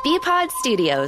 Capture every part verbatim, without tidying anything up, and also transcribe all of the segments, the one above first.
B-Pod Studios.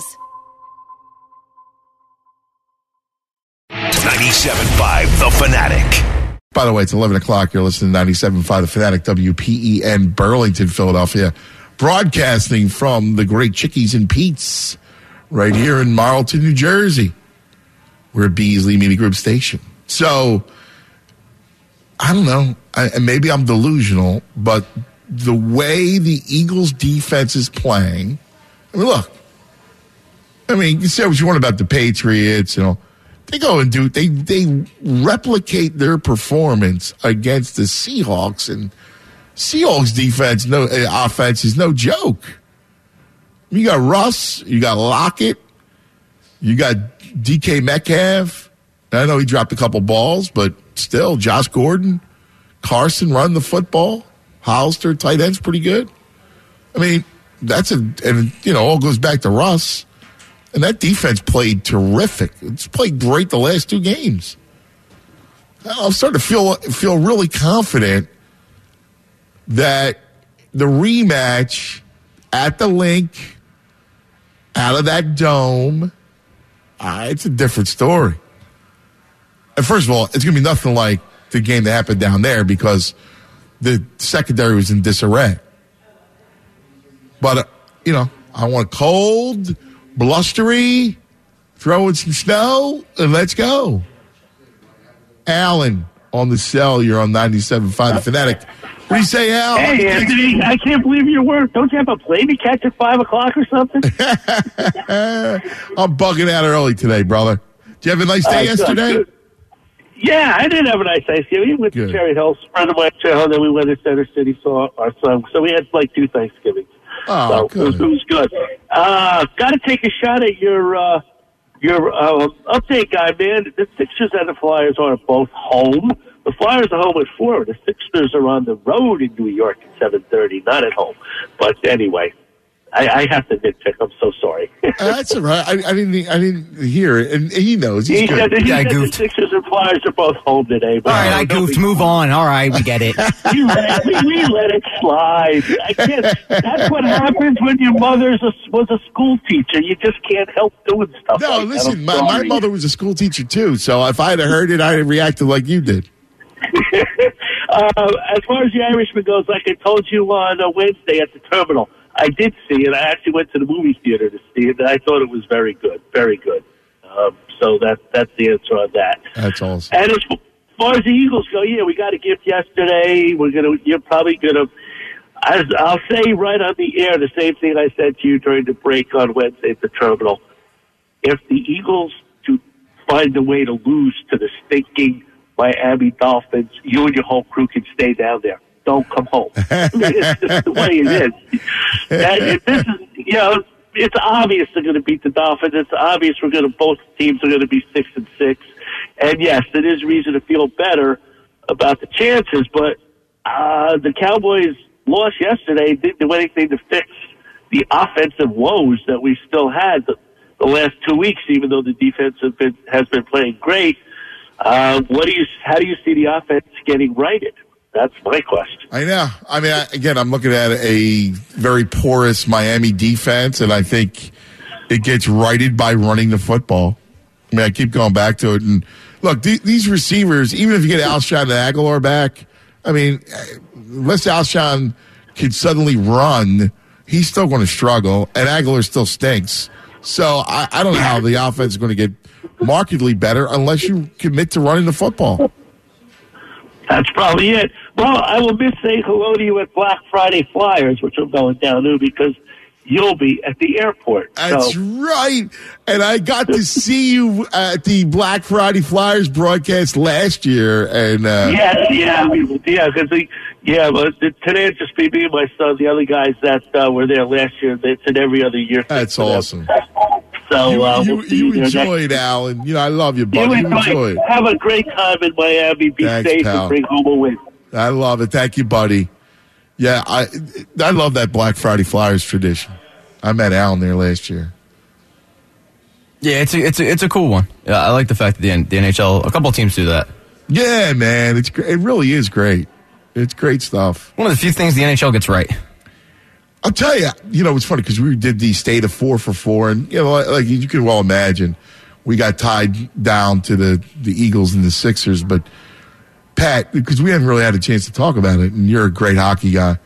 ninety-seven point five The Fanatic. By the way, it's eleven o'clock. You're listening to ninety-seven point five The Fanatic, W P E N, Burlington, Philadelphia. Broadcasting from the great Chickies and Pete's right here in Marlton, New Jersey. We're at Beasley Media Group Station. So, I don't know. I, and maybe I'm delusional, but the way the Eagles defense is playing, I mean, look. I mean, you say what you want about the Patriots, you know. They go and do, they, they replicate their performance against the Seahawks, and Seahawks defense, no uh, offense is no joke. You got Russ, you got Lockett, you got D K Metcalf. I know he dropped a couple balls, but still, Josh Gordon, Carson run the football. Hollister, tight end's pretty good. I mean, that's a, and you know, all goes back to Russ. And that defense played terrific. It's played great the last two games. I'm starting to feel feel really confident that the rematch at the Link, out of that dome, uh, it's a different story. And first of all, it's going to be nothing like the game that happened down there because the secondary was in disarray. But, uh, you know, I want cold, blustery, throw in some snow, and let's go. Alan on the cell. You're on ninety-seven point five The Fanatic. What do you say, Al? Hey, Anthony, I can't believe your work. Don't you have a play to catch at five o'clock or something? I'm bugging out early today, brother. Did you have a nice day uh, yesterday? Good. Yeah, I did have a nice Thanksgiving. We went good. to Cherry Hills, friend of mine, Cherry Hill, then we went to Center City, saw our son. So we had like two Thanksgivings. Oh, so good. It was, it was good. Uh, got to take a shot at your uh, your uh, update guy, man. The Sixers and the Flyers are both home. The Flyers are home at four. The Sixers are on the road in New York at seven thirty, not at home. But anyway, I, I have to nitpick. I'm so sorry. uh, that's all right. I, I didn't. I didn't hear it, and he knows. He's he good. said, he yeah, said I the goofed. Sixers and Flyers are both home today. But All right, no, I goofed. Move on. All right, we get it. we, let, we, we let it slide. I can't. That's what happens when your mother's a, was a school teacher. You just can't help doing stuff. No, like listen. that. My, my mother was a school teacher too, so if I had heard it, I'd have reacted like you did. uh, as far as the Irishman goes, like I told you on uh, Wednesday at the terminal, I did see it. I actually went to the movie theater to see it, and I thought it was very good, very good. Um, so that that's the answer on that. That's awesome. And as far as the Eagles go, yeah, we got a gift yesterday. We're gonna, you're probably gonna. As I'll say right on the air, the same thing I said to you during the break on Wednesday at the terminal. If the Eagles to find a way to lose to the stinking Miami Dolphins, you and your whole crew can stay down there. Don't come home. I mean, it's just the way it is. That, it, this is, you know, it's obvious they're going to beat the Dolphins. It's obvious we're going to, both teams are going to be six and six. And yes, it is reason to feel better about the chances. But uh, the Cowboys lost yesterday. Didn't do anything to fix the offensive woes that we still had the, the last two weeks. Even though the defense has been has been playing great. Uh, what do you? How do you see the offense getting righted? That's my question. I know. I mean, I, again, I'm looking at a very porous Miami defense, and I think it gets righted by running the football. I mean, I keep going back to it. And look, th- these receivers, even if you get Alshon and Aguilar back, I mean, unless Alshon can suddenly run, he's still going to struggle, and Aguilar still stinks. So I, I don't know how the offense is going to get markedly better unless you commit to running the football. That's probably it. Well, I will miss saying hello to you at Black Friday Flyers, which I'm going down to because you'll be at the airport. That's so. right. And I got to see you at the Black Friday Flyers broadcast last year. And uh, yeah, yeah, we, yeah, because yeah, but today it's just be me and my son. The other guys that uh, were there last year, it's an every other year. That's awesome. So you, uh, you, we'll you you enjoyed, Alan. You know, I love you, buddy. You, You enjoyed. Have a great time in Miami. Be Thanks, safe pal. and bring home a win. I love it. Thank you, buddy. Yeah, I I love that Black Friday Flyers tradition. I met Alan there last year. Yeah, it's a, it's a, it's a cool one. Yeah, I like the fact that the, the N H L, a couple of teams do that. Yeah, man, it's it really is great. It's great stuff. One of the few things the N H L gets right. I'll tell you, you know, it's funny because we did the state of four for four, and, you know, like you can well imagine, we got tied down to the, the Eagles and the Sixers. But, Pat, because we haven't really had a chance to talk about it, and you're a great hockey guy,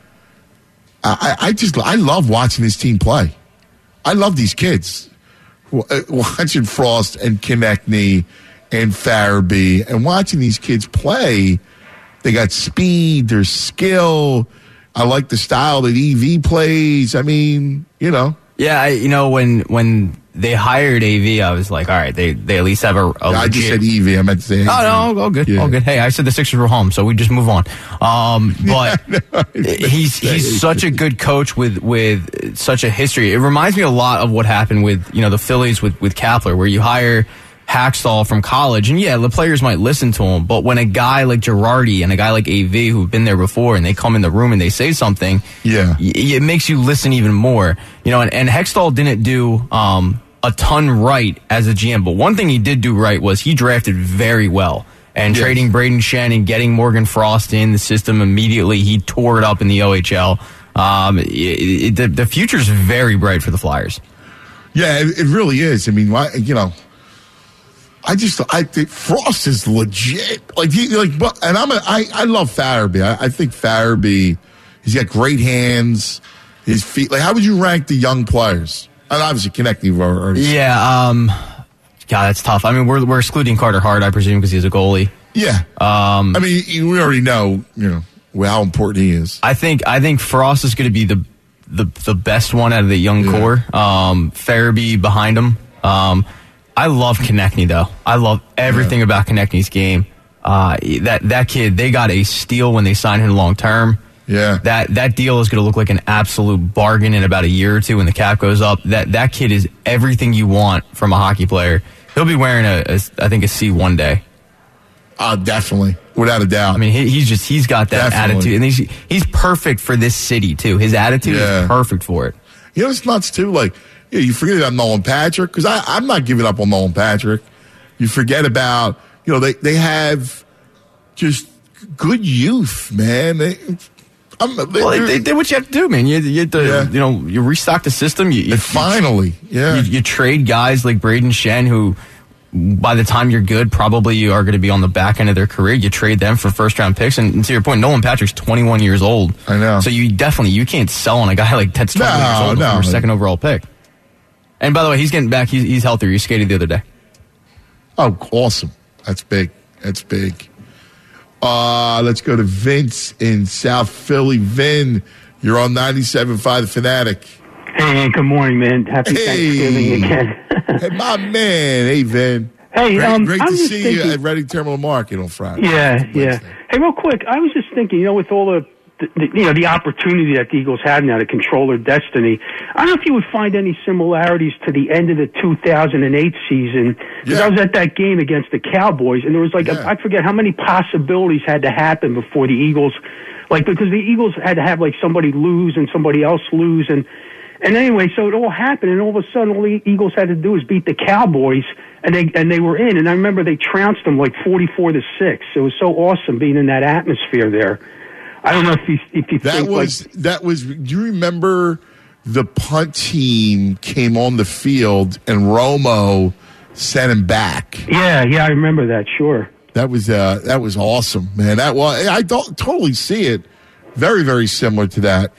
I, I just, I love watching this team play. I love these kids. Watching Frost and Konechny and Farabee and watching these kids play, they got speed, there's skill. I like the style that E V plays. I mean, you know. Yeah, I, you know, when when they hired A V, I was like, all right, they, they at least have a, a I legit... just said E V. I meant to say A V. Oh, no, all good, yeah. all good. Hey, I said the Sixers were home, so we just move on. Um, but yeah, no, he's he's such a good coach with, with such a history. It reminds me a lot of what happened with, you know, the Phillies with, with Kapler, where you hire Hackstall from college, and yeah, the players might listen to him, but when a guy like Girardi and a guy like A V who've been there before and they come in the room and they say something, yeah, y- it makes you listen even more. You know, and, and Hextall didn't do um, a ton right as a G M, but one thing he did do right was he drafted very well. And yes. trading Braden Shen and getting Morgan Frost in the system immediately, he tore it up in the O H L. Um, it, it, the, the future's very bright for the Flyers. Yeah, it, it really is. I mean, why, you know, I just I think Frost is legit. Like he like, but and I'm a, I I love Farabee. I, I think Farabee, he's got great hands. His feet. Like, how would you rank the young players? And obviously, Konechny already. Yeah. Um. God, that's tough. I mean, we're we're excluding Carter Hart, I presume, because he's a goalie. Yeah. Um. I mean, we already know, you know, how important he is. I think I think Frost is going to be the the the best one out of the young yeah. core. Um. Farabee behind him. Um. I love Konechny, though. I love everything yeah. about Konechny's game. Uh, that that kid, they got a steal when they signed him long term. Yeah, that that deal is going to look like an absolute bargain in about a year or two when the cap goes up. That that kid is everything you want from a hockey player. He'll be wearing a, a I think a C one day. Uh, definitely, without a doubt. I mean, he, he's just he's got that definitely. attitude, and he's he's perfect for this city too. His attitude yeah. is perfect for it. You know, it's nuts too. Like. Yeah, you forget about Nolan Patrick, because I'm not giving up on Nolan Patrick. You forget about, you know, they, they have just good youth, man. They, I'm, they, well, they, they did what you have to do, man. You, you, have to, yeah. you know, you restock the system. You, you finally, yeah. You, you trade guys like Braden Shen, who, by the time you're good, probably you are going to be on the back end of their career. You trade them for first round picks, and, and to your point, Nolan Patrick's twenty-one years old. I know. So you definitely you can't sell on a guy like that's twenty-one no, years old no. for a second overall pick. And by the way, he's getting back. He's, he's healthier. He skated the other day. Oh, awesome. That's big. That's big. Uh, let's go to Vince in South Philly. Vin, you're on ninety-seven point five The Fanatic. Hey, good morning, man. Happy hey. Thanksgiving again. Hey, my man. Hey, Vin. Hey, great, um, great I to was see thinking, you at Reading Terminal Market on Friday. Yeah, yeah. Hey, real quick, I was just thinking, you know, with all the, the, the, you know, the opportunity that the Eagles have now to control their destiny, I don't know if you would find any similarities to the end of the two thousand eight season. Because yeah. I was at that game against the Cowboys, and there was like, yeah. a, I forget how many possibilities had to happen before the Eagles, like, because the Eagles had to have, like, somebody lose and somebody else lose, and And anyway, so it all happened, and all of a sudden, all the Eagles had to do was beat the Cowboys, and they and they were in. And I remember they trounced them like forty-four to six. It was so awesome being in that atmosphere there. I don't know if you if you that think was like, that was. Do you remember the punt team came on the field and Romo sent him back? Yeah, yeah, I remember that. Sure, that was uh, that was awesome, man. That was I don't totally see it. Very very similar to that.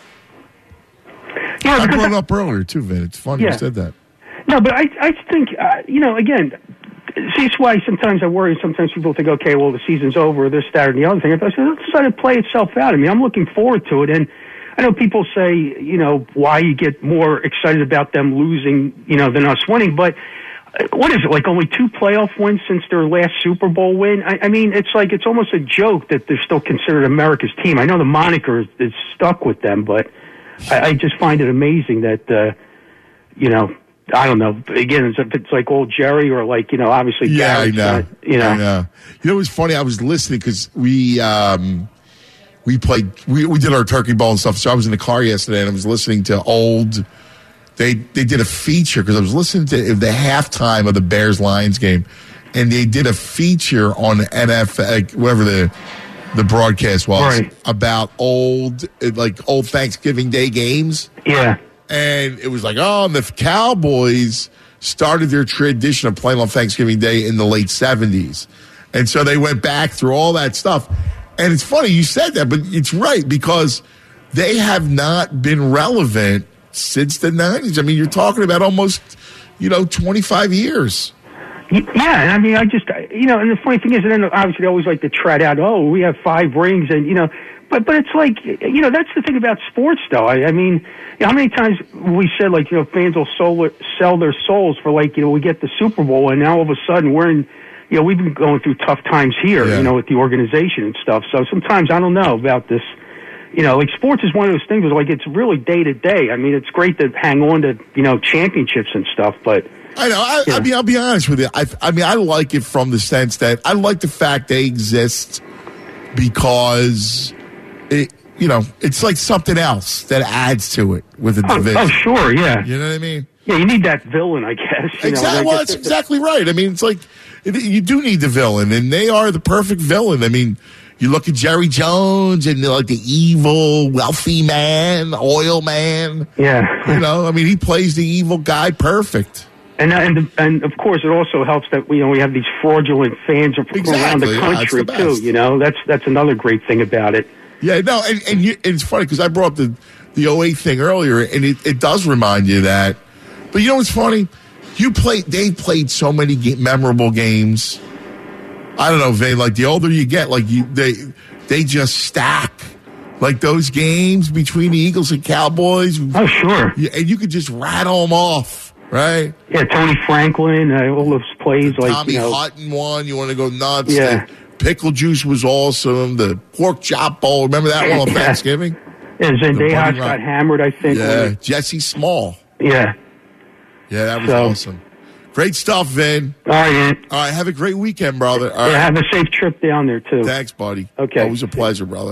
Yeah, I brought it up earlier, too, Vin. It's funny yeah. you said that. No, but I I think, uh, you know, again, see, it's why sometimes I worry. Sometimes people think, okay, well, the season's over, this, that, or the other thing. I said, let's let it play itself out. I mean, I'm looking forward to it. And I know people say, you know, why you get more excited about them losing, you know, than us winning. But what is it, like only two playoff wins since their last Super Bowl win? I, I mean, it's like it's almost a joke that they're still considered America's team. I know the moniker is, is stuck with them, but I, I just find it amazing that, uh, you know, I don't know. Again, it's, it's like old Jerry or like, you know, obviously. Yeah, Garrett's I know. Not, you know. I know. You know, it was funny. I was listening because we um, we played, we, we did our turkey ball and stuff. So I was in the car yesterday and I was listening to old. They they did a feature because I was listening to the halftime of the Bears Lions game, and they did a feature on N F L, whatever the the broadcast was Right. about old, like old Thanksgiving Day games. Yeah. And it was like, oh, and the Cowboys started their tradition of playing on Thanksgiving Day in the late seventies. And so they went back through all that stuff. And it's funny you said that, but it's right because they have not been relevant since the nineties. I mean, you're talking about almost, you know, twenty-five years. Yeah, and I mean, I just, you know, and the funny thing is, and then obviously they always like to trot out, oh, we have five rings, and, you know, but but it's like, you know, that's the thing about sports, though. I, I mean, you know, how many times we said, like, you know, fans will soul, sell their souls for, like, you know, we get the Super Bowl, and now all of a sudden we're in, you know, we've been going through tough times here, Yeah. you know, with the organization and stuff. So sometimes I don't know about this. You know, like sports is one of those things where, like, it's really day to day. I mean, it's great to hang on to, you know, championships and stuff, but. I know. I, Yeah. I mean, I'll be honest with you. I, I mean, I like it from the sense that I like the fact they exist because it, you know, it's like something else that adds to it with a Oh, division. oh, sure, yeah. You know what I mean? Yeah, you need that villain, I guess. You Exactly. know, like, Well, it's- that's exactly right. I mean, it's like it, you do need the villain, and they are the perfect villain. I mean, you look at Jerry Jones and like the evil, wealthy man, oil man. Yeah. You know, I mean, he plays the evil guy perfect. And and and of course, it also helps that you know we have these fraudulent fans from around Exactly, the yeah, that's country the too. best. You know, that's that's another great thing about it. Yeah, no, and, and, you, and it's funny because I brought up the the oh eight thing earlier, and it, it does remind you of that. But you know what's funny? You played. They played so many ga- memorable games. I don't know, Vane. Like the older you get, like you, they they just stack. Like those games between the Eagles and Cowboys, Oh, sure. you- and you could just rattle them off, right? Yeah, Tony Franklin, uh, all those plays like Tommy you know. Hutton won. You want to go nuts? Yeah. The pickle juice was awesome. The pork chop bowl. Remember that one on Yeah. Thanksgiving? Yeah, The Zendejas Bunny got Rock. hammered, I think. Yeah, when Jesse Small. they- yeah. Yeah, that was So- awesome. Great stuff, Vin. All right, man. All right, have a great weekend, brother. All right. Yeah, have a safe trip down there too. Thanks, buddy. Okay. Always a pleasure, brother.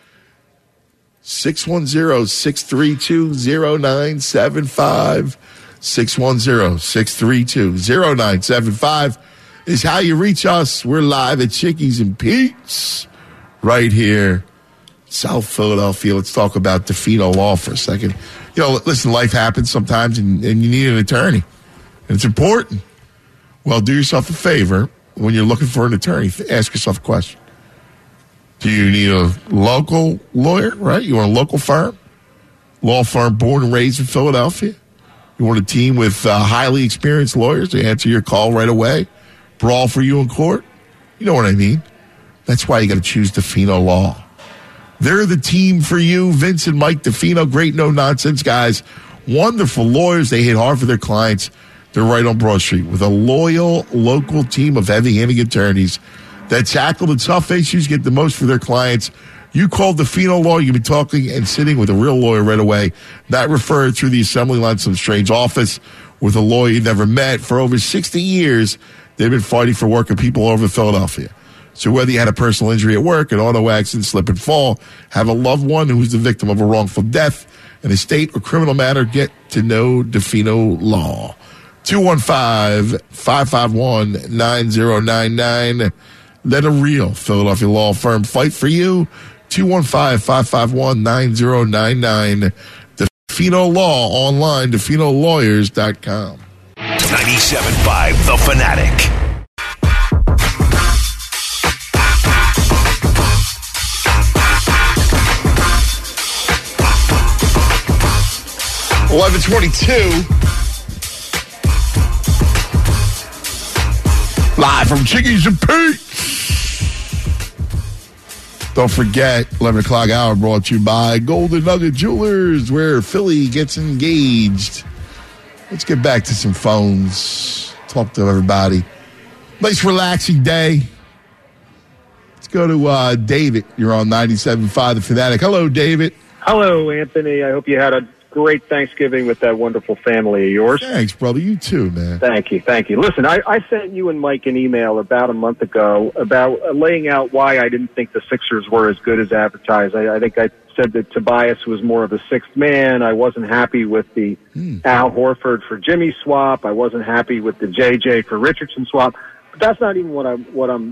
six one zero, six three two, zero nine seven five. six one zero, six three two, zero nine seven five is how you reach us. We're live at Chickies and Pete's right here, South Philadelphia. Let's talk about Defino Law for a second. You know, listen, life happens sometimes, and, and you need an attorney. And it's important. Well, do yourself a favor when you're looking for an attorney. Ask yourself a question. Do you need a local lawyer, right? You want a local firm? Law firm born and raised in Philadelphia? You want a team with uh, highly experienced lawyers to answer your call right away? Brawl for you in court? You know what I mean. That's why you got to choose Defino Law. They're the team for you. Vince and Mike Defino, great no-nonsense guys. Wonderful lawyers. They hit hard for their clients. They're right on Broad Street with a loyal local team of heavy-handed attorneys that tackle the tough issues, get the most for their clients. You call Defino Law, you can be talking and sitting with a real lawyer right away, not referred through the assembly line to some strange office with a lawyer you never met. For over sixty years, they've been fighting for working people all over Philadelphia. So whether you had a personal injury at work, an auto accident, slip and fall, have a loved one who's the victim of a wrongful death, an estate or criminal matter, get to know Defino Law. two one five, five five one, nine zero nine nine. Let a real Philadelphia law firm fight for you. two one five, five five one, nine zero nine nine. Defino Law online, defino lawyers dot com. ninety-seven point five The Fanatic. eleven twenty-two. Live from Chickies and Pete's. Don't forget, eleven o'clock hour brought to you by Golden Nugget Jewelers, where Philly gets engaged. Let's get back to some phones. Talk to everybody. Nice relaxing day. Let's go to uh, David. You're on ninety-seven point five The Fanatic. Hello, David. Hello, Anthony. I hope you had a great Thanksgiving with that wonderful family of yours. Thanks, brother. You too, man. Thank you. Thank you. Listen, I, I sent you and Mike an email about a month ago about uh, laying out why I didn't think the Sixers were as good as advertised. I, I think I said that Tobias was more of a sixth man. I wasn't happy with the Hmm. Al Horford for Jimmy swap. I wasn't happy with the J J for Richardson swap. But that's not even what I'm what I'm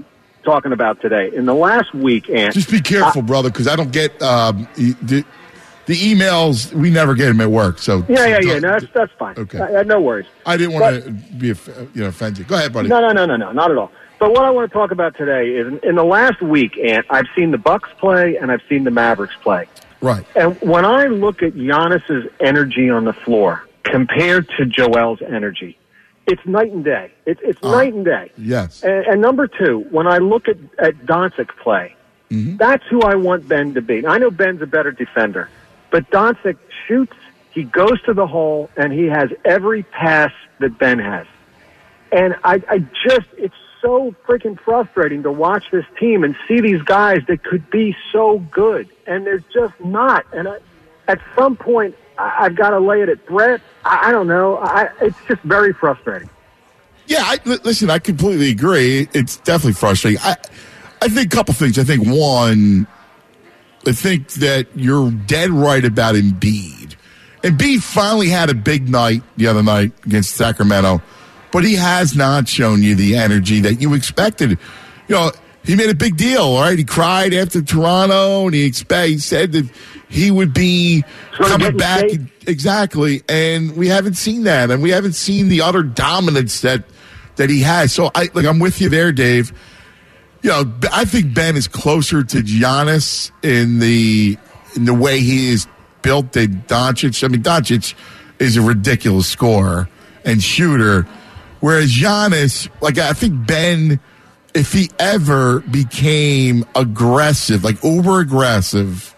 talking about today. In the last week, Ant. Just be careful, I, brother, because I don't get um, the, the emails. We never get them at work. So yeah, yeah, yeah. No, that's that's fine. Okay, uh, no worries. I didn't want to be you know offended. Go ahead, buddy. No, no, no, no, no, not at all. But what I want to talk about today is in, in the last week, Ant, I've seen the Bucks play and I've seen the Mavericks play. Right. And when I look at Giannis's energy on the floor compared to Joel's energy, it's night and day. It, it's uh, night and day. Yes. And, and number two, when I look at, at Doncic play, mm-hmm. that's who I want Ben to be. I know Ben's a better defender, but Doncic shoots, he goes to the hole, and he has every pass that Ben has. And I, I just, it's so freaking frustrating to watch this team and see these guys that could be so good, and they're just not. And I, at some point, I, I've got to lay it at Brett. I, I don't know. I, it's just very frustrating. Yeah, I, listen, I completely agree. It's definitely frustrating. I, I think a couple things. I think, one, I think that you're dead right about Embiid. Embiid finally had a big night the other night against Sacramento, but he has not shown you the energy that you expected. You know, he made a big deal, all right? He cried after Toronto, and he expect, he said that he would be coming back. Exactly, and we haven't seen that, and we haven't seen the utter dominance that that he has. So, I like, I'm with you there, Dave. You know, I think Ben is closer to Giannis in the in the way he is built than Doncic. I mean, Doncic is a ridiculous scorer and shooter. Whereas Giannis, like, I think Ben, if he ever became aggressive, like uber aggressive,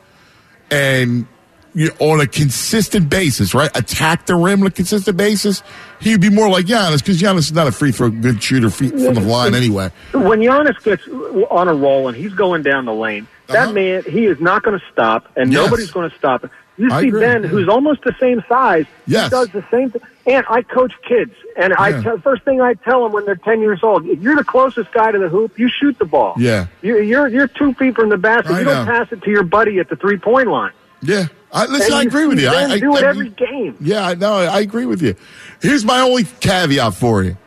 and you know, on a consistent basis, right, attack the rim on a consistent basis, he'd be more like Giannis, because Giannis is not a free throw good shooter from the line anyway. When Giannis gets on a roll and he's going down the lane, that uh-huh. man, he is not going to stop, and yes. nobody's going to stop him. You I see agree. Ben, yeah. who's almost the same size, yes. he does the same thing. And I coach kids, and yeah. I tell, first thing I tell them when they're ten years old, if you're the closest guy to the hoop, you shoot the ball. Yeah, you, you're you're two feet from the basket. I you don't know. pass it to your buddy at the three point line. Yeah, I, listen, and I agree with you. Ben I, do I, it I, every game. Yeah, I know. I agree with you. Here's my only caveat for you,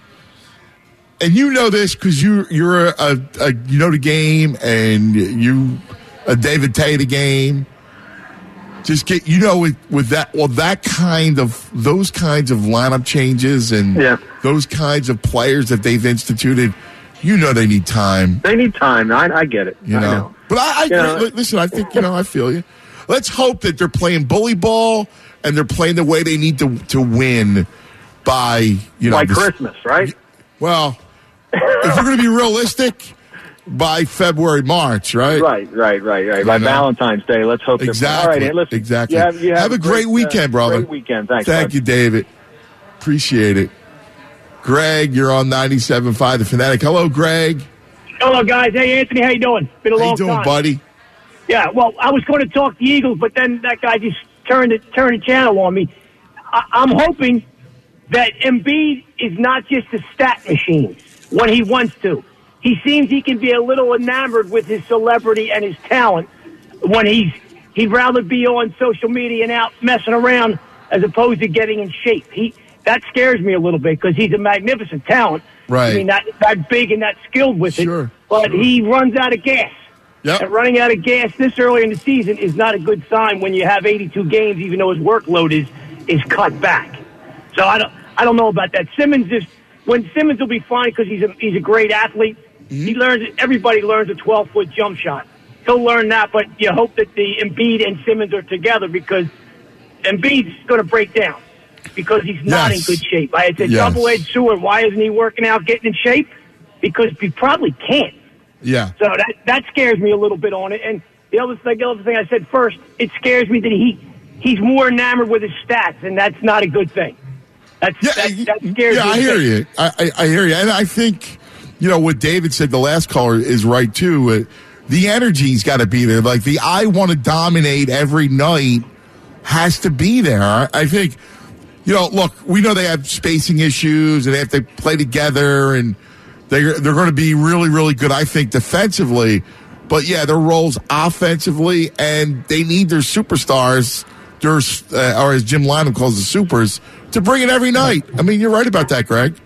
and you know this because you you're a, a, a you know the game, and you a David Tay the game. Just get, you know, with, with that, well, that kind of, those kinds of lineup changes and yeah. those kinds of players that they've instituted, you know, they need time. They need time. I, I get it. You know, I know. But I, I know, listen, I think, you know, I feel you. Let's hope that they're playing bully ball and they're playing the way they need to to win by, you know, by this, Christmas, right? Well, if we're going to be realistic, by February, March, right? Right, right, right, right. By know? Valentine's Day, let's hope. Exactly. All right, hey, listen, exactly. You have, you have, have a great, great weekend, uh, brother. Great weekend. Thanks. Thank bud. you, David. Appreciate it. Greg, you're on ninety-seven point five The Fanatic. Hello, Greg. Hello, guys. Hey, Anthony, how you doing? Been a how long you doing, time. buddy? Yeah, well, I was going to talk the Eagles, but then that guy just turned it, turned the channel on me. I, I'm hoping that Embiid is not just a stat machine when he wants to. He seems he can be a little enamored with his celebrity and his talent when he's he'd rather be on social media and out messing around as opposed to getting in shape. He that scares me a little bit because he's a magnificent talent. Right. I mean, that that big and that skilled with sure, it, but sure. he runs out of gas. Yep. And running out of gas this early in the season is not a good sign when you have eighty-two games, even though his workload is is cut back. So I don't I don't know about that. Simmons is when Simmons will be fine because he's a he's a great athlete. Mm-hmm. He learns. Everybody learns a twelve-foot jump shot. He'll learn that, but you hope that the Embiid and Simmons are together because Embiid's going to break down because he's not yes. in good shape. It's a yes. double-edged sword. Why isn't he working out, getting in shape? Because he probably can't. Yeah. So that that scares me a little bit on it. And the other thing, the other thing I said first, it scares me that he he's more enamored with his stats, and that's not a good thing. That's yeah, that, that scares yeah, me. I hear you. I, I, I hear you, and I think. You know, what David said, the last caller, is right, too. Uh, the energy's got to be there. Like, the I want to dominate every night has to be there. I, I think, you know, look, we know they have spacing issues and they have to play together and they're, they're going to be really, really good, I think, defensively. But, yeah, their roles offensively, and they need their superstars, their, uh, or as Jim Lynam calls the supers, to bring it every night. I mean, you're right about that, Greg.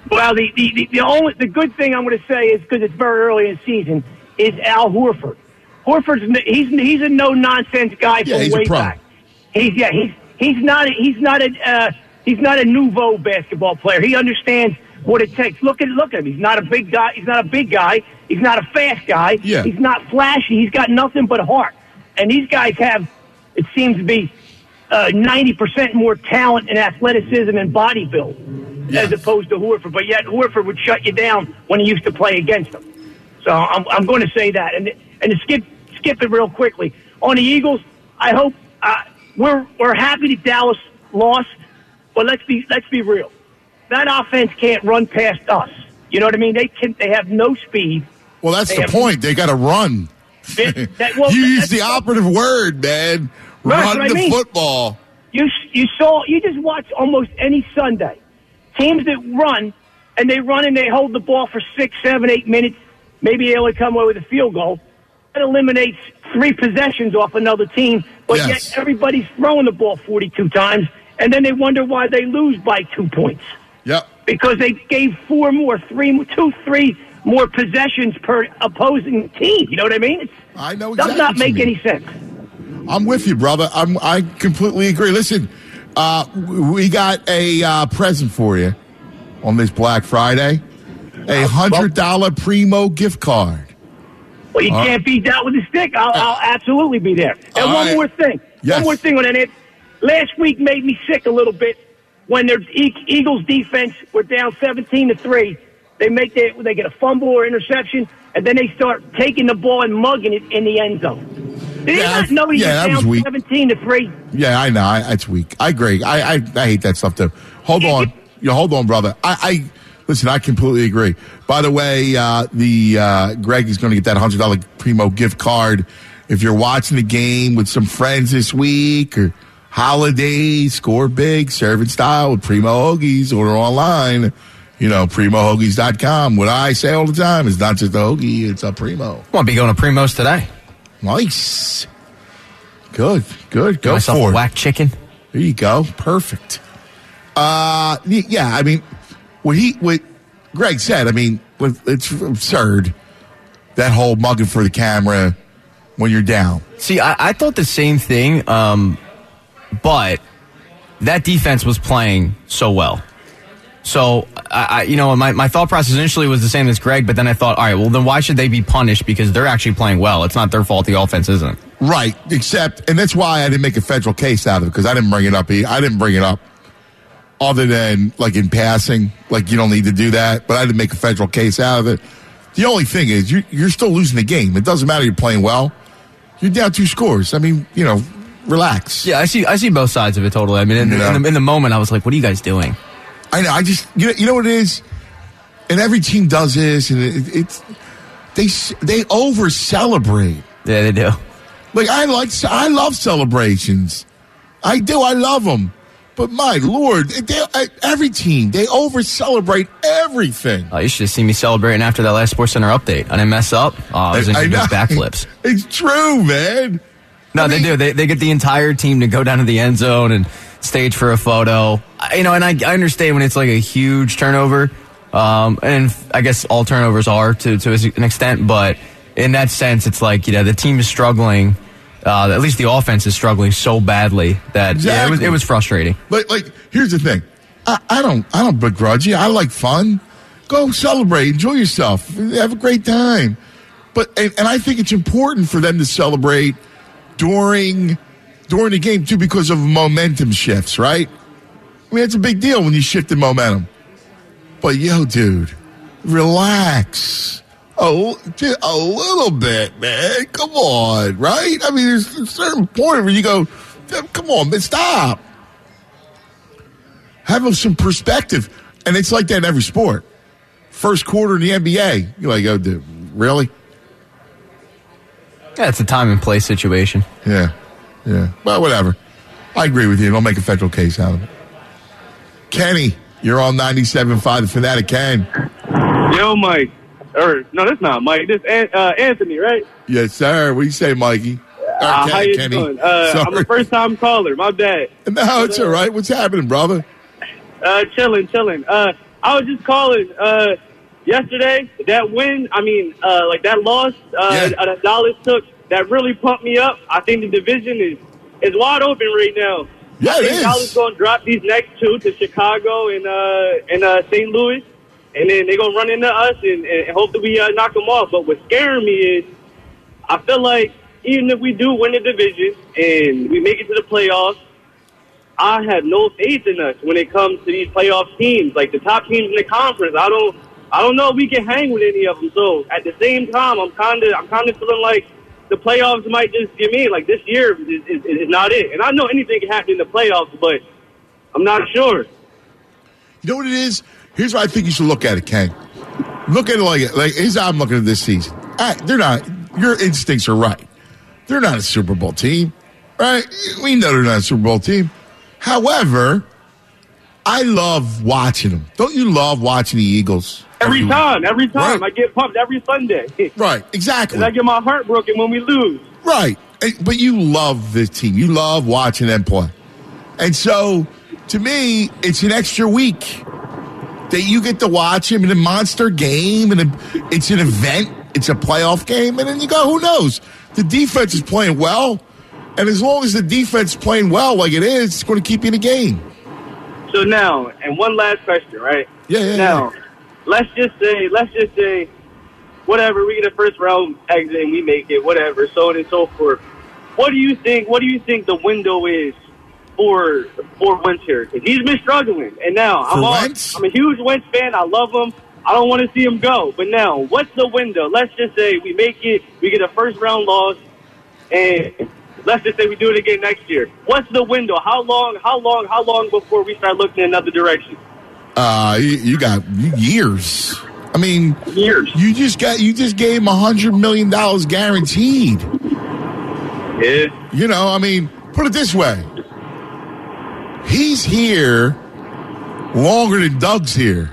Well, the, the, the, the only the good thing I'm going to say is because it's very early in the season is Al Horford. Horford's he's he's a no nonsense guy Yeah, from he's way a pro. back. He's yeah he's he's not a, he's not a uh, he's not a nouveau basketball player. He understands what it takes. Look at look at him. He's not a big guy. He's not a big guy. He's not a fast guy. Yeah. He's not flashy. He's got nothing but heart. And these guys have, it seems to be, uh, ninety percent more talent and athleticism and body build Yes. as opposed to Horford. But yet Horford would shut you down when he used to play against them. So I'm, I'm going to say that. And and to skip skip it real quickly on the Eagles, I hope uh, we're we're happy that Dallas lost, but let's be let's be real. That offense can't run past us. You know what I mean? They can. They have no speed. Well, that's They the have- point. They got to run. That- that- well, you use that's- the operative word, man. Right, Run what I the mean. football. You you saw you just watch almost any Sunday teams that run and they run and they hold the ball for six, seven, eight minutes. Maybe they only come away with a field goal. That eliminates three possessions off another team. But Yes. yet everybody's throwing the ball forty-two times, and then they wonder why they lose by two points Yep. because they gave four more, three, two, three more possessions per opposing team. You know what I mean? It's, I know does exactly not what you make mean. any sense. I'm with you, brother. I'm, I completely agree. Listen, uh, we got a uh, present for you on this Black Friday. A one hundred dollars Primo gift card. Well, you All can't beat that with a stick. I'll, I'll absolutely be there. And All one right. more thing. Yes. One more thing on that. Last week made me sick a little bit when their E- Eagles defense were down seventeen to three. They make they, they get a fumble or interception, and then they start taking the ball and mugging it in the end zone. Did Yeah, you not know he yeah, that was was down weak. seventeen to three? Yeah, I know. I, that's weak. I agree. I, I I hate that stuff too. Hold on. You hold on, brother. I, I listen. I completely agree. By the way, uh, the uh, Greg is going to get that one hundred dollars Primo gift card. If you're watching the game with some friends this week or holidays, score big, serve in style with Primo Hoagies. Order online. You know, primo hoagies dot com. What I say all the time is not just a hoagie, it's a Primo. Want to be going to Primo's today? Nice. Good, good. Get Go myself for a it. whack chicken. There you go. Perfect. Uh, y- yeah, I mean, what he, what Greg said, I mean, it's absurd. That whole mugging for the camera when you're down. See, I, I thought the same thing, um, but that defense was playing so well. So, I, I, you know, my, my thought process initially was the same as Greg, but then I thought, all right, well, then why should they be punished? Because they're actually playing well. It's not their fault the offense isn't. Right. Except, and that's why I didn't make a federal case out of it, because I didn't bring it up. I didn't bring it up other than, like, in passing. Like, you don't need to do that. But I didn't make a federal case out of it. The only thing is, you're, you're still losing the game. It doesn't matter you're playing well. You're down two scores. I mean, you know, relax. Yeah, I see I see both sides of it totally. I mean, in, Yeah. in, the, in the moment, I was like, what are you guys doing? I know. I just, you know, you know what it is, and every team does this, and it, it's they they over celebrate. Yeah, they do. Like I like, I love celebrations. I do. I love them. But my lord, they, every team they over celebrate everything. Oh, you should have seen me celebrating after that last SportsCenter update. I didn't mess up. Oh, I was I into know. those backflips. It's true, man. No, I they mean- do. They they get the entire team to go down to the end zone and stage for a photo. I- You know, and I, I understand when it's like a huge turnover, um, and I guess all turnovers are to to an extent. But in that sense, it's like, you know, the team is struggling. Uh, at least the offense is struggling so badly that yeah, it was Exactly. it was frustrating. Like, like here's the thing. I, I don't, I don't begrudge you. I like fun. Go celebrate, enjoy yourself, have a great time. But and, and I think it's important for them to celebrate during during the game too, because of momentum shifts, right? I mean, it's a big deal when you shift the momentum. But yo, dude, relax. Oh, just a little bit, man. Come on, right? I mean, there's a certain point where you go, come on, man, stop. Have some perspective. And it's like that in every sport. First quarter in the N B A, you're like, oh, dude, really? Yeah, it's a time and place situation. Yeah, yeah. Well, whatever. I agree with you. Don't make a federal case out of it. Kenny, you're on ninety-seven point five, the Fanatic. Ken. Yo, Mike. Or, no, that's not Mike. This is uh, Anthony, right? Yes, sir. What do you say, Mikey? Or Uh, Ken- how you Kenny. doing? Uh, I'm Sorry. a first-time caller. My bad. No, it's all right. What's happening, brother? Uh, chilling, chilling. Uh, I was just calling. Uh, yesterday, that win, I mean, uh, like that loss uh, Yeah. that Dallas took, that really pumped me up. I think the division is, is wide open right now. Yeah, I it think is. Dallas going to drop these next two to Chicago and uh, and uh, Saint Louis, and then they're going to run into us and, and hope that we uh, knock them off. But what's scaring me is I feel like even if we do win the division and we make it to the playoffs, I have no faith in us when it comes to these playoff teams, like the top teams in the conference. I don't, I don't know if we can hang with any of them. So at the same time, I'm kind of, I'm kind of feeling like the playoffs might just give me like this year is, is, is not it. And I know anything can happen in the playoffs, but I'm not sure. You know what it is? Here's what I think you should look at it, Ken. Look at it like, like here's how I'm looking at this season. Ah, they're not. Your instincts are right. They're not a Super Bowl team, right? We know they're not a Super Bowl team. However, I love watching them. Don't you love watching the Eagles? Every time, every time. Right. I get pumped every Sunday. Right, exactly. And I get my heart broken when we lose. Right. Eh, But you love this team. You love watching them play. And so, to me, it's an extra week that you get to watch him in a monster game, and a, it's an event. It's a playoff game, and then you go, who knows? The defense is playing well, and as long as the defense is playing well like it is, it's going to keep you in the game. So now, and one last question, right? Yeah, yeah, Now, yeah. let's just say, let's just say, whatever, we get a first round exit and we make it, whatever, so on and so forth. What do you think? What do you think the window is for for Wentz here? Because he's been struggling, and now For I'm all, Wentz? I'm a huge Wentz fan. I love him. I don't want to see him go. But now, what's the window? Let's just say we make it, we get a first round loss, and let's just say we do it again next year. What's the window? How long? How long? How long before we start looking in another direction? Uh, you, you got years. I mean, Years. you just got you just gave him a hundred million dollars guaranteed. Yeah. You know, I mean, put it this way: he's here longer than Doug's here.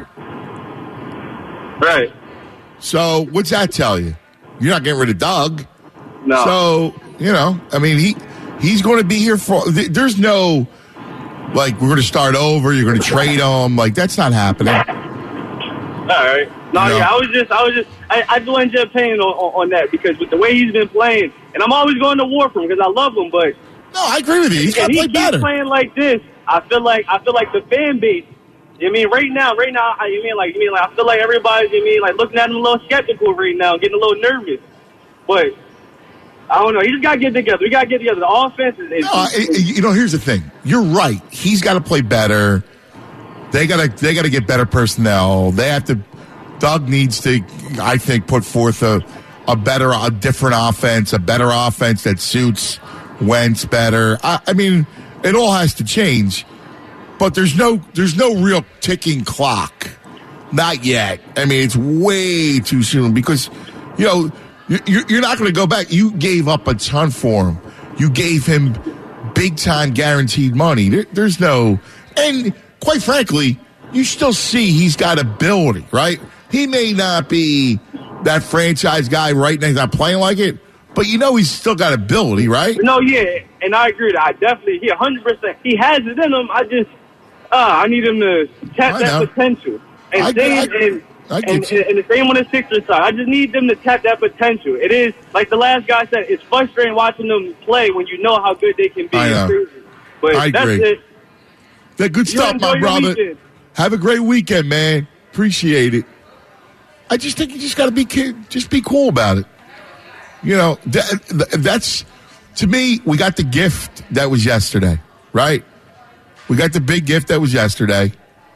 Right. So what's that tell you? You're not getting rid of Doug. No. So you know, I mean, he he's going to be here for. th- There's no like we're going to start over. You're going to trade him. Like that's not happening. All right. No, No. yeah, I was just, I was just, I, I do enjoy paying on, on, on that because with the way he's been playing, and I'm always going to war for him because I love him, but No, I agree with you. He's got and to he play keeps better. playing like this. I feel like, I feel like the fan base. You mean right now, right now, I- you mean like, you mean like, I feel like everybody's, you mean like looking at him a little skeptical right now, getting a little nervous, but. I don't know. He just got to get together. We got to get together. The offense is. is No, I- I- you know, here's the thing. You're right. He's got to play better. They got to they got to get better personnel. They have to. Doug needs to, I think, put forth a a better, a different offense, a better offense that suits Wentz better. I, I mean, it all has to change. But there's no there's no real ticking clock. Not yet. I mean, it's way too soon because, you know, you're, you're not going to go back. You gave up a ton for him. You gave him big time guaranteed money. There, there's no, and quite frankly, you still see he's got ability, right? He may not be that franchise guy right now. He's not playing like it, but you know he's still got ability, right? No, yeah, and I agree. That I definitely, he one hundred percent. He has it in him. I just, uh, I need him to tap I that know. potential. And I- same, I- and, I and, get you. and the same on the Sixers side. I just need them to tap that potential. It is, like the last guy said, it's frustrating watching them play when you know how good they can be. I know. It's crazy. But I that's agree. it. That good You stuff, enjoy my your brother. weekend. Have a great weekend, man. Appreciate it. I just think you just got to be ki- just be cool about it. You know, that, that's to me. We got the gift that was yesterday, right? We got the big gift that was yesterday,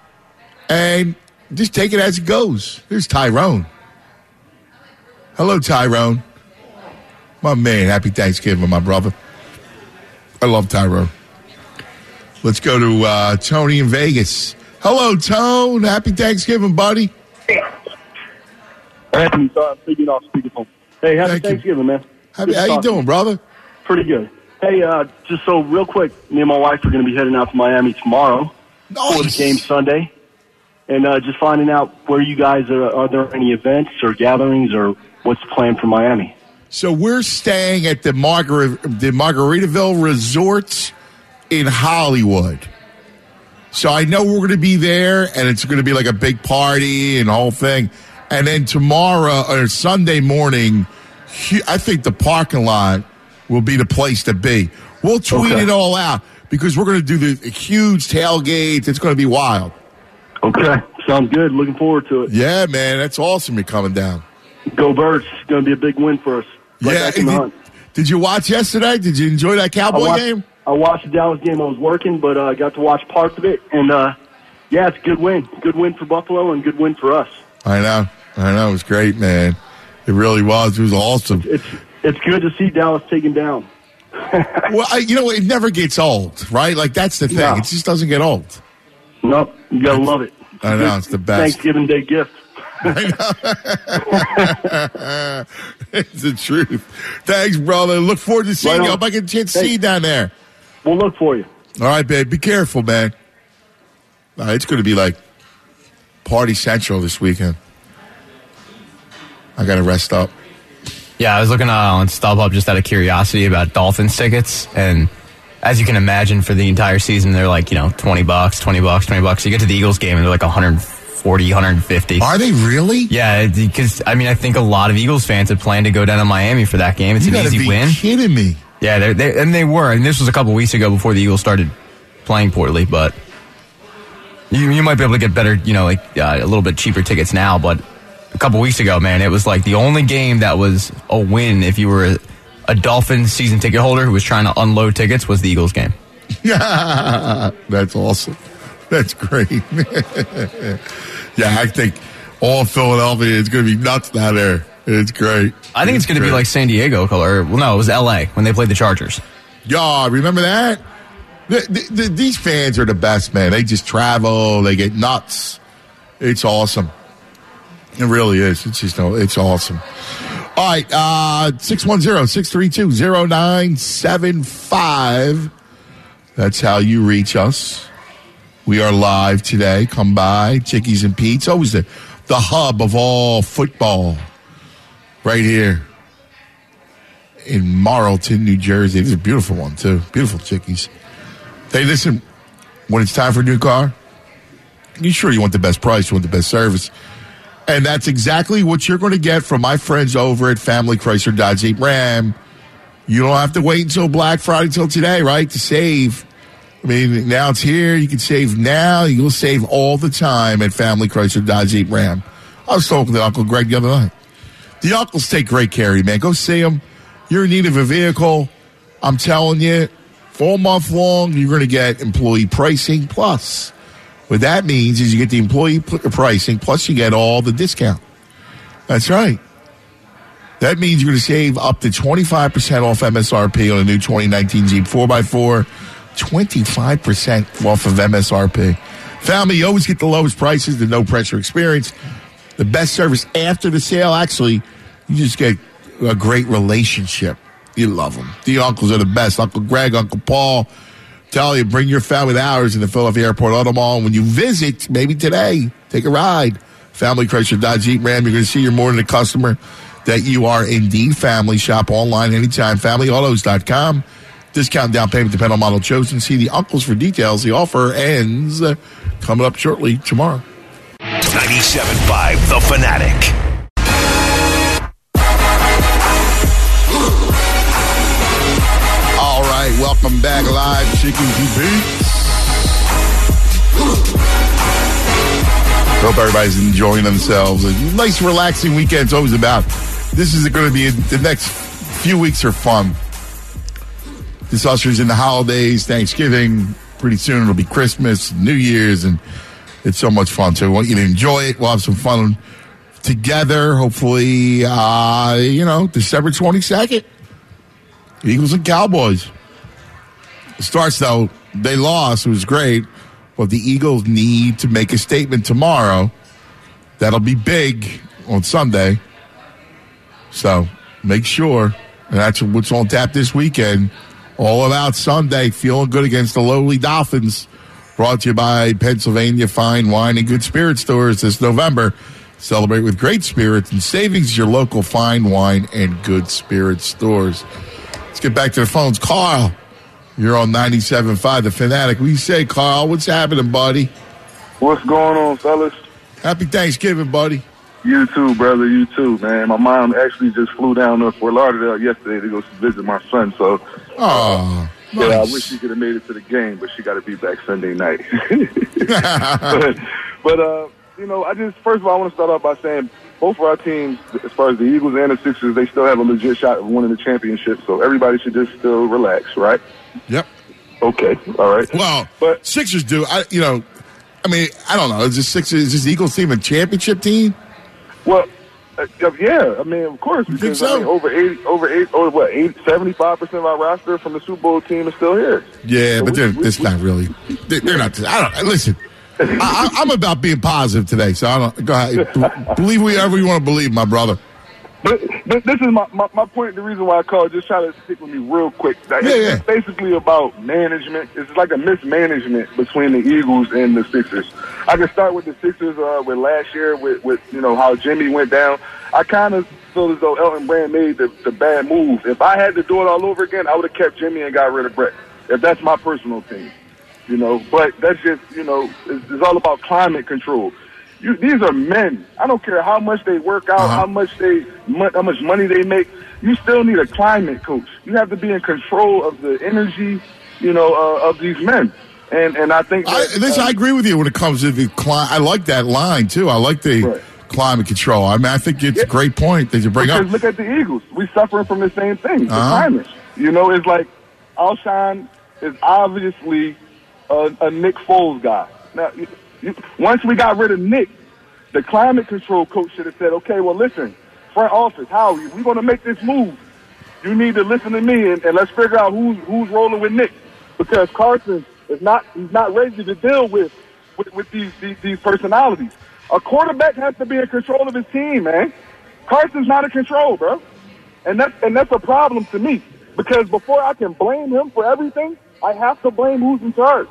and just take it as it goes. There's Tyrone. Hello, Tyrone. My man. Happy Thanksgiving, my brother. I love Tyrone. Let's go to uh, Tony in Vegas. Hello, Tone. Happy Thanksgiving, buddy. Anthony, sorry, I'm speaking off speakerphone. Hey, happy Thank you. Thanksgiving, man. Happy, Good how you talking. doing, brother? Pretty good. Hey, uh, just so real quick, me and my wife are going to be heading out to Miami tomorrow for the Nice. game Sunday, and uh, just finding out where you guys are. Are there any events or gatherings, or what's the plan for Miami? So we're staying at the Margar- the Margaritaville Resort in Hollywood. So I know we're going to be there, and it's going to be like a big party and the whole thing. And then tomorrow or Sunday morning, I think the parking lot will be the place to be. We'll tweet Okay. it all out because we're going to do the huge tailgate. It's going to be wild. Okay, sounds good. Looking forward to it. Yeah, man, that's awesome. You're coming down. Go Birds. It's going to be a big win for us. Right Yeah. back in the Did, hunt. did you watch yesterday? Did you enjoy that I Cowboy watched, game? I watched the Dallas game. I was working, but I uh, got to watch parts of it. And, uh, yeah, it's a good win. Good win for Buffalo and good win for us. I know. I know. It was great, man. It really was. It was awesome. It's it's good to see Dallas taken down. Well, I, you know, it never gets old, right? Like, that's the thing. No. It just doesn't get old. Nope, you got to love it. I know. It's the best. Thanksgiving Day gift. It's the truth. Thanks, brother. Look forward to seeing Right you. on. Hope I get a chance to see Thanks. you down there. We'll look for you. All right, babe. Be careful, man. Uh, it's going to be like Party Central this weekend. I got to rest up. Yeah, I was looking uh, on StubHub just out of curiosity about Dolphins tickets, and as you can imagine, for the entire season, they're like, you know, twenty bucks, twenty bucks, twenty bucks. You get to the Eagles game, and they're like one hundred forty, one hundred fifty. Are they really? Yeah, because, I mean, I think a lot of Eagles fans had planned to go down to Miami for that game. It's You an gotta easy be win. kidding me. Yeah, they're, they and they were. And this was a couple weeks ago before the Eagles started playing poorly, but you, you might be able to get better, you know, like uh, a little bit cheaper tickets now, but a couple weeks ago, man, it was like the only game that was a win if you were a, a Dolphins season ticket holder who was trying to unload tickets was the Eagles game. Yeah, that's awesome. That's great. Yeah, I think all of Philadelphia is going to be nuts down there. It's great. I think it's, going to be like San Diego color. Well, no, it was L A when they played the Chargers. Yeah, remember that? The, the, the, these fans are the best, man. They just travel. They get nuts. It's awesome. It really is. It's just, it's awesome. All right, uh, six one zero, six three two, zero nine seven five. That's how you reach us. We are live today. Come by, Chickies and Pete's. Always the, the hub of all football. Right here in Marlton, New Jersey. This is a beautiful one, too. Beautiful Chickies. Hey, listen, when it's time for a new car, you sure you want the best price, you want the best service. And that's exactly what you're going to get from my friends over at Family Chrysler Dodge Jeep Ram. You don't have to wait until Black Friday, until today, right, to save. I mean, now it's here. You can save now. You'll save all the time at Family Chrysler Dodge Jeep Ram. I was talking to Uncle Greg the other night. The uncles take great care of you, man. Go see them. You're in need of a vehicle. I'm telling you, all month long, you're going to get employee pricing plus. What that means is you get the employee pricing, plus you get all the discount. That's right. That means you're going to save up to twenty-five percent off M S R P on a new twenty nineteen Jeep four by four. twenty-five percent off of M S R P. Family, you always get the lowest prices, the no-pressure experience, the best service after the sale. Actually, you just get a great relationship. You love them. The uncles are the best. Uncle Greg, Uncle Paul. Tell you, bring your family to ours in the Philadelphia Airport Auto Mall. And when you visit, maybe today, take a ride. Family Chrysler Dodge Jeep Ram. You're going to see you're more than a customer, that you are indeed family. Shop online anytime. family autos dot com. Discount down payment depend on model chosen. See the uncles for details. The offer ends uh, coming up shortly tomorrow. ninety-seven point five The Fanatic. All right, welcome back live, Chickens and Pete's. Hope everybody's enjoying themselves. A nice, relaxing weekend's always about. This is going to be, the next few weeks are fun. This ushers in the holidays, Thanksgiving. Pretty soon it'll be Christmas, New Year's, and it's so much fun. So I want you to enjoy it. We'll have some fun together. Hopefully, uh, you know, December twenty-second. Eagles and Cowboys. It starts, though, they lost. It was great. But the Eagles need to make a statement tomorrow. That'll be big on Sunday. So make sure. And that's what's on tap this weekend. All about Sunday. Feeling good against the lowly Dolphins. Brought to you by Pennsylvania Fine Wine and Good Spirit Stores this November. Celebrate with great spirits and savings at your local fine wine and good spirit stores. Let's get back to the phones. Carl You're on ninety-seven point five, The Fanatic. What do you say, Carl? What's happening, buddy? What's going on, fellas? Happy Thanksgiving, buddy. You too, brother. You too, man. My mom actually just flew down to Fort Lauderdale yesterday to go visit my son. So, oh, yeah, nice. I wish she could have made it to the game, but she got to be back Sunday night. but, but uh, you know, I just first of all, I want to start off by saying both of our teams, as far as the Eagles and the Sixers, they still have a legit shot of winning the championship. So everybody should just still relax, right? Yep. Okay. All right. Well, but Sixers do. I, you know, I mean, I don't know. Is this Sixers? Is this Eagles team a championship team? Well, uh, yeah, I mean, of course, because think so? I mean, over eighty, over eight, over what, eight, seventy-five percent of our roster from the Super Bowl team is still here. Yeah, so but we, they're, we, it's we, not really. They're, they're not. I don't. Listen, I, I, I'm about being positive today, so I don't. Go ahead. Believe whatever you want to believe, my brother. But, but this is my, my, my point. The reason why I called, just try to stick with me real quick. Like, Yeah, it's, yeah. it's basically about management. It's like a mismanagement between the Eagles and the Sixers. I can start with the Sixers uh, with last year with, with you know how Jimmy went down. I kind of feel as though Elton Brand made the, the bad move. If I had to do it all over again, I would have kept Jimmy and got rid of Brett. If that's my personal opinion, you know. But that's just you know, it's, it's all about climate control. You, these are men. I don't care how much they work out, Uh-huh. how much they, how much money they make. You still need a climate coach. You have to be in control of the energy, you know, uh, of these men. And and I think that, I, listen, uh, I agree with you when it comes to the climate. I like that line too. I like the Right. climate control. I mean, I think it's Yeah. a great point that you bring because up. look at the Eagles. We suffering from the same thing, the Uh-huh. climate. You know, it's like Alshon is obviously a, a Nick Foles guy. Now, you, you, once we got rid of Nick, the climate control coach should have said, okay, well, listen, front office, Howie, we're going to make this move. You need to listen to me, and, and let's figure out who's who's rolling with Nick, because Carson is not he's not ready to deal with with, with these, these these personalities. A quarterback has to be in control of his team, man. Carson's not in control, bro, and that's and that's a problem to me, because before I can blame him for everything, I have to blame who's in charge.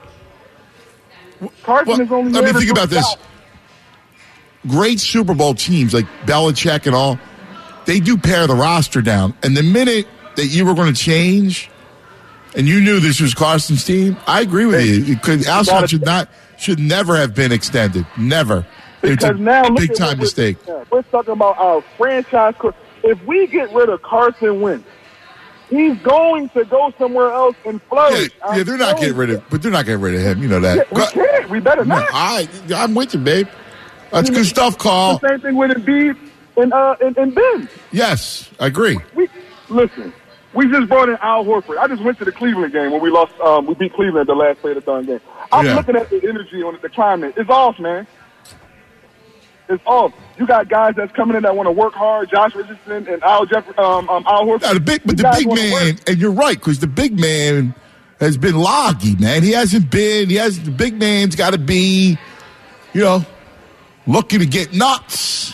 Carson Well, is only. let me there to think do about his this. job. Great Super Bowl teams like Belichick and all, they do pare the roster down. And the minute that you were going to change, and you knew this was Carson's team, I agree with you. Because Alshon should not, should never have been extended. Never. It's a Because now, look big at time what we're- mistake. yeah, We're talking about our franchise. co- If we get rid of Carson Wentz, he's going to go somewhere else and Yeah, flourish. yeah, they're not getting rid of, but they're not getting rid of him. You know that. Yeah, we But- can't. We better No, not. I, I'm with you, babe. That's good stuff, Carl. The same thing with Embiid and uh and, and Ben. Yes, I agree. We listen. We just brought in Al Horford. I just went to the Cleveland game when we lost. Um, we beat Cleveland the last play of the third game. I'm Yeah. looking at the energy on the climate. It's off, man. It's off. You got guys that's coming in that want to work hard. Josh Richardson and Al Jeff, um, um, Al Horford. Now, the big, but These the guys big wanna man, work. and you're right, because the big man has been loggy, man. He hasn't been. He has the big man's got to be, you know, looking to get nuts.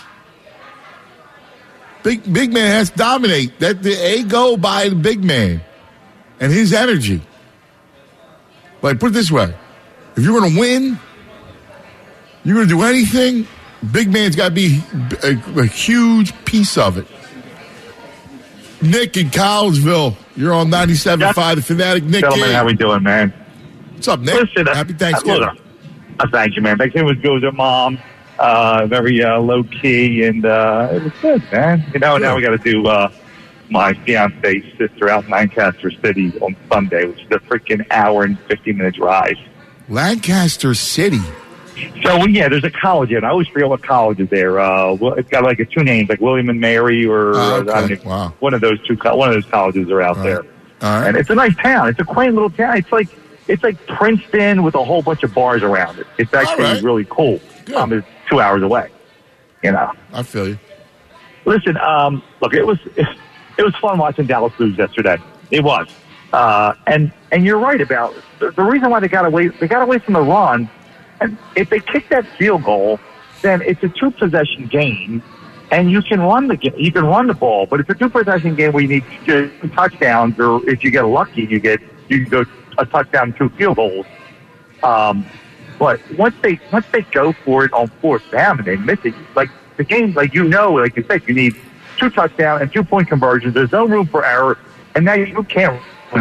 Big big man has to dominate. That the A go by the big man and his energy. Like, put it this way: if you're going to win, you're going to do anything. Big man's got to be a, a huge piece of it. Nick in Collinsville, you're on ninety-seven point five, The Fanatic. Nick, Gentlemen, King. how we doing, man? What's up, Nick? Listen, uh, Happy Thanksgiving. Uh, look, uh, thank you, man. Thanksgiving was good with your mom. Uh, very uh, low key, and uh, it was good, man. You know, now we got to do uh, my fiance's sister out in Lancaster City on Sunday, which is a freaking hour and fifty minute drive. Lancaster City. So yeah, there's a college there, and I always forget what college is there. Uh, well, it's got like a two names, like William and Mary, or Oh, uh, okay. I don't know, Wow. one of those two. co- One of those colleges are out All there. right. All right. And it's a nice town. It's a quaint little town. It's like it's like Princeton with a whole bunch of bars around it. It's actually All right. really cool. Good. Um, it's two hours away. You know. I feel you. Listen, um, look, it was it was fun watching Dallas lose yesterday. It was, uh, and and you're right about the, the reason why they got away. They got away from the run, and if they kick that field goal, then it's a two possession game, and you can run the ga- you can run the ball. But it's a two possession game where you need two touchdowns, or if you get lucky, you get you can go a touchdown, two field goals. Um, but once they once they go for it on fourth down and they miss it, like the game, like you know, like you said, you need two touchdowns and two point conversions. There's no room for error, and now you can't run for it.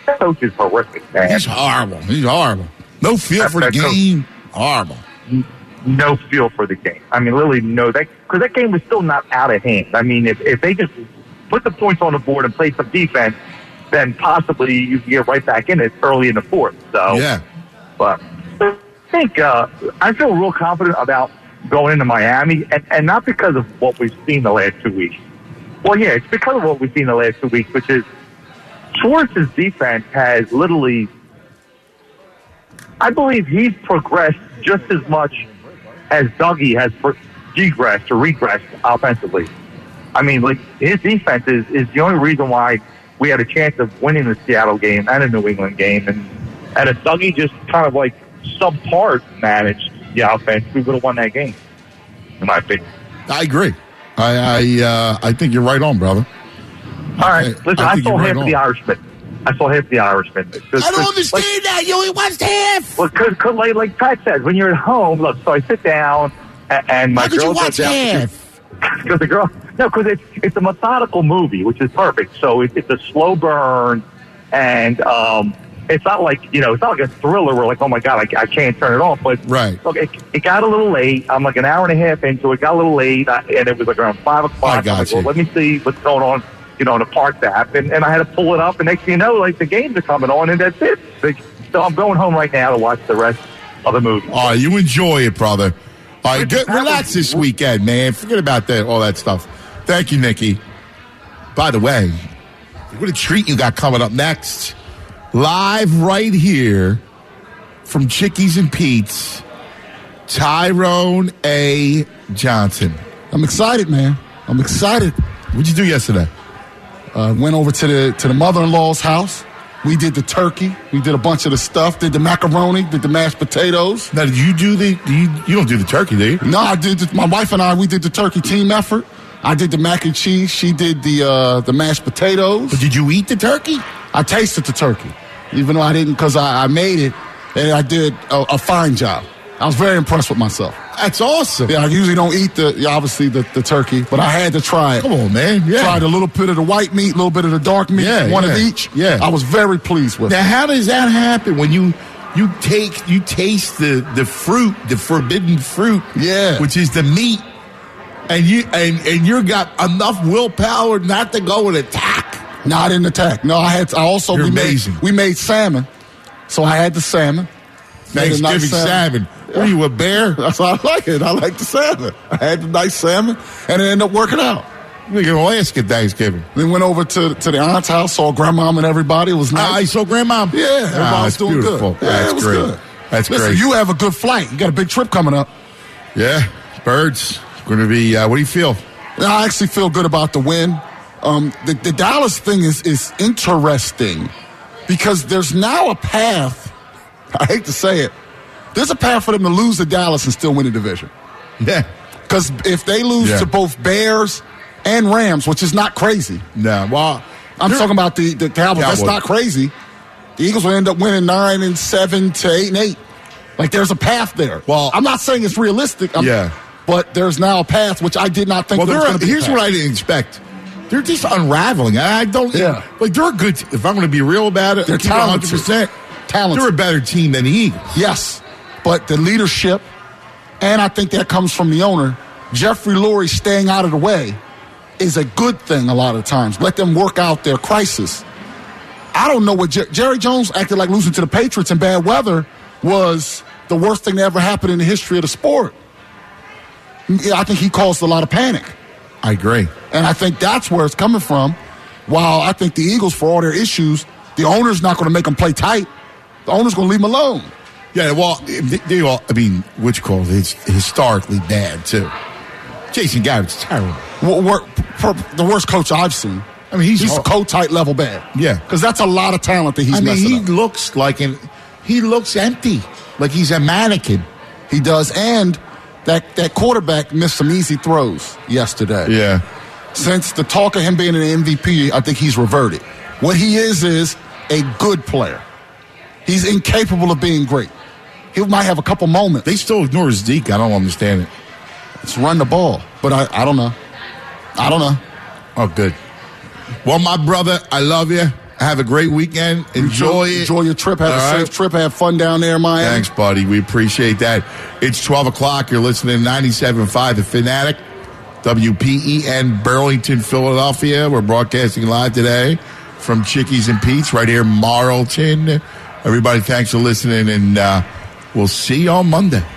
That coach is horrific, man. He's horrible. He's horrible. No feel That- for the that coach- game. Horrible. No feel for the game. I mean, literally no. That because that game was still not out of hand. I mean, if if they just put the points on the board and play some defense, then possibly you can get right back in it early in the fourth. So Yeah. but I think uh, I feel real confident about going into Miami, and, and not because of what we've seen the last two weeks. Well, yeah, it's because of what we've seen the last two weeks, which is Schwartz's defense has literally, I believe he's progressed just as much as Dougie has pro- degressed or regressed offensively. I mean, like, his defense is, is the only reason why we had a chance of winning the Seattle game and a New England game. And, and if Dougie just kind of like subpar managed the offense, we would have won that game, in my opinion. I agree. I I, uh, I think you're right on, brother. All right, listen, I, think saw you're right half of on. the Irishman. I saw half of the Irishman. I don't understand that. You only watched half. Well, cause, cause like, like Pat said, when you're at home, look, so I sit down and, and my How could girl you watch goes out. half? Because the girl, no, because it's, it's a methodical movie, which is perfect. So it, it's a slow burn, and um, it's not like, you know, it's not like a thriller where like, oh my God, I, I can't turn it off. But right. look, it, it got a little late. I'm like an hour and a half into it, got a little late, I, and it was like around five o'clock. I got I'm like, you. well, let me see what's going on. You know, in the Parks app, and, and I had to pull it up, and next thing you know, like, the games are coming on, and that's it. Like, so I'm going home right now to watch the rest of the movie. All right, you enjoy it, brother. All right, good, relax this weekend, man. Forget about that, all that stuff. Thank you, Nikki. By the way, what a treat you got coming up next. Live right here from Chickies and Pete's, Tyrone A. Johnson. I'm excited, man. I'm excited. What'd you do yesterday? Uh, went over to the to the mother-in-law's house. We did the turkey. We did a bunch of the stuff. Did the macaroni. Did the mashed potatoes. Now, did you do the? Do you, you don't do the turkey, do you? No, I did. The, my wife and I, we did the turkey team effort. I did the mac and cheese. She did the uh, the mashed potatoes. But did you eat the turkey? I tasted the turkey, even though I didn't, because I, I made it and I did a, a fine job. I was very impressed with myself. That's awesome. Yeah, I usually don't eat the yeah, obviously the, the turkey, but I had to try it. Come on, man. Yeah. Tried a little bit of the white meat, a little bit of the dark meat, Yeah, one yeah. of each. Yeah. I was very pleased with Now, it. how does that happen when you you take you taste the the fruit, the forbidden fruit, Yeah. which is the meat, and you and and you got enough willpower not to go and attack? Not in attack. No, I had. I also You're we amazing. made we made salmon, so I had the salmon. Made a Thanksgiving nice salmon. Were you a bear? That's why I like it. I like the salmon. I had the nice salmon, and it ended up working out. We can Alaska Thanksgiving. Then went over to to the aunt's house, saw grandmom and everybody. It was nice. I saw grandma. Yeah, everybody Ah, was that's doing beautiful. good. Yeah, That's it was great. good. That's Listen, great. you have a good flight. You got a big trip coming up. Yeah, Birds going to be. Uh, what do you feel? I actually feel good about the win. Um, the, the Dallas thing is is interesting because there's now a path. I hate to say it. There's a path for them to lose to Dallas and still win the division. Yeah. Because if they lose Yeah. to both Bears and Rams, which is not crazy. No. Well, I'm they're- talking about the, the Cowboys. That's Cowboys. not crazy. The Eagles will end up winning nine and seven to eight and eight. Like there's a path there. Well- I'm not saying it's realistic. I'm- Yeah. But there's now a path which I did not think. Well, there was they're, gonna be a here's path. what I didn't expect. They're just unraveling. I don't. Yeah. Like they're a good. T- if I'm going to be real about it, They're keep it one hundred percent. Talented. They're a better team than the Eagles. Yes, but the leadership, and I think that comes from the owner, Jeffrey Lurie staying out of the way, is a good thing a lot of times. Let them work out their crisis. I don't know what Jer- Jerry Jones acted like losing to the Patriots in bad weather was the worst thing that ever happened in the history of the sport. Yeah, I think he caused a lot of panic. I agree. And I think that's where it's coming from. While I think the Eagles, for all their issues, the owner's not going to make them play tight. The owner's going to leave them alone. Yeah. Well, they, they all. I mean, which call is historically bad too. Jason Garrett's terrible. Wor- wor- per- the worst coach I've seen. I mean, he's he's hor- co-tight level bad. Yeah. Because that's a lot of talent that he's I mean, messing he up. looks like an. He looks empty, like he's a mannequin. He does, and that that quarterback missed some easy throws yesterday. Yeah. Since the talk of him being an M V P, I think he's reverted. What he is is a good player. He's incapable of being great. He might have a couple moments. They still ignore Zeke. I don't understand it. It's run the ball, but I, I don't know. I don't know. Oh, good. Well, my brother, I love you, Have a great weekend. Enjoy it. Enjoy your trip. Have All a right. safe trip. Have fun down there, Miami. Thanks, buddy. We appreciate that. It's twelve o'clock. You're listening to ninety-seven point five The Fanatic, W P E N, Burlington, Philadelphia. We're broadcasting live today from Chickies and Pete's right here in Marlton. Everybody, thanks for listening, and uh, we'll see you on Monday.